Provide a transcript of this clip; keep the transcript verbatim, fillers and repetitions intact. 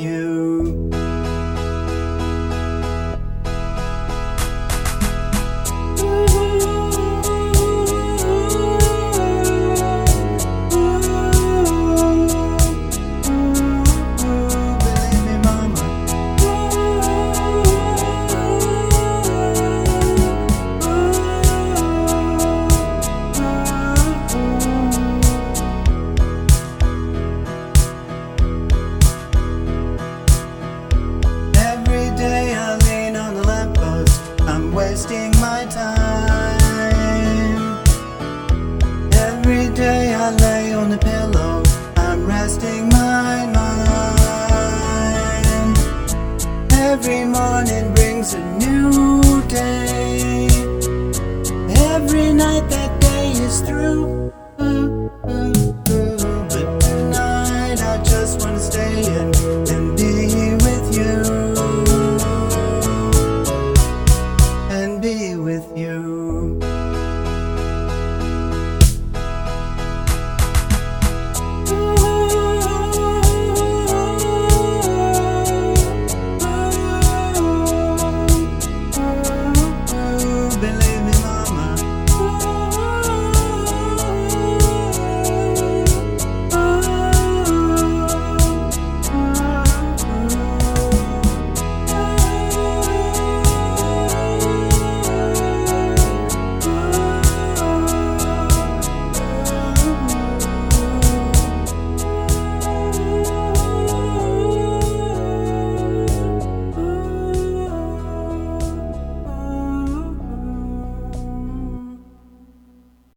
you. Wasting my time. Every day I lay on the pillow, I'm resting my mind. Every morning brings a new day. Every night that day is through.